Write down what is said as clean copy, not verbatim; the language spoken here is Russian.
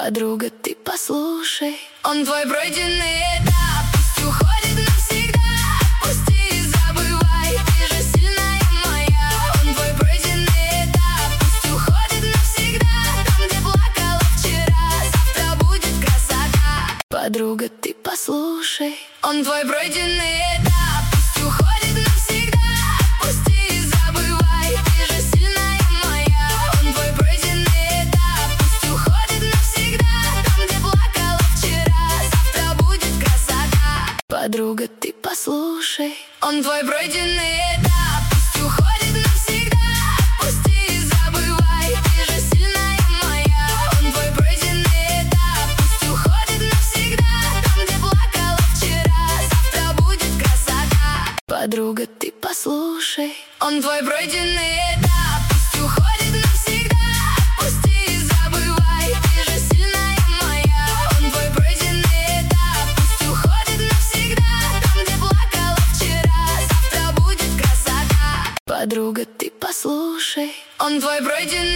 Подруга, ты послушай, он твой пройденный этап. Пусть уходит навсегда, отпусти и забывай. Ты же сильная моя, он твой пройденный этап. Пусть уходит навсегда, там, где плакала вчера, завтра будет красота. Подруга, ты послушай, он твой пройденный этап. Пусть уходит навсегда, отпусти и забывай. Ты же сильная моя, он твой пройденный этап. Пусть уходит навсегда, там, где плакала вчера, завтра будет красота. Подруга, ты послушай, он твой пройденный этап. Пусть уходит навсегда, отпусти и забывай. Ты же сильная моя, он твой пройденный этап. Пусть уходит навсегда, там, где плакала вчера, завтра будет красота. Подруга, ты послушай, он твой пройденный этап. Пусть уходит навсегда, отпусти и забывай. Ты же сильная моя, он твой пройденный этап. Пусть уходит навсегда, там, где плакала вчера, завтра будет красота. Подруга, ты послушай, он твой пройденный